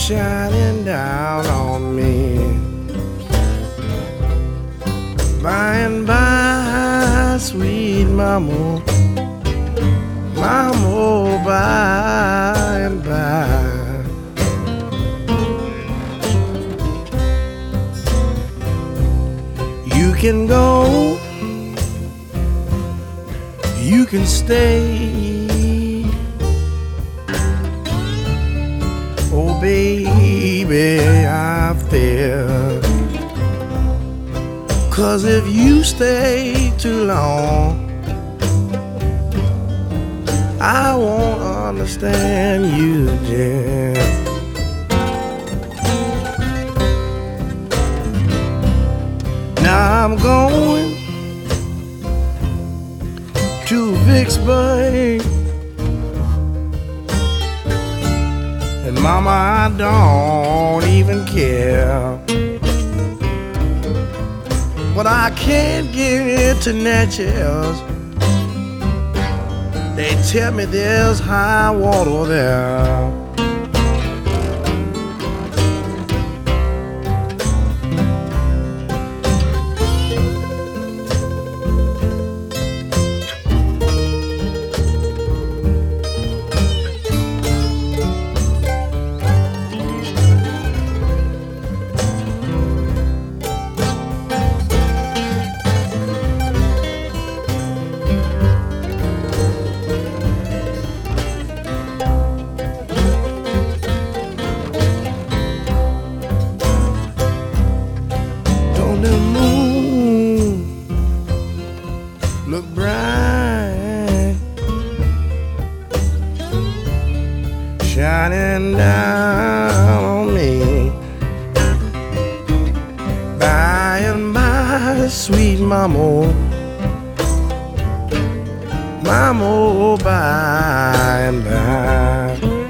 shining down on me. By and by, sweet mama, mama, by and by. You can go, you can stay. Oh baby, I fear, 'cause if you stay too long, I won't understand you, dear. Now I'm going to Vicksburg, and mama, I don't even care. But I can't get to Natchez. They tell me there's high water there. The moon look bright, shining down on me. By and by, sweet mama, mama, by and by.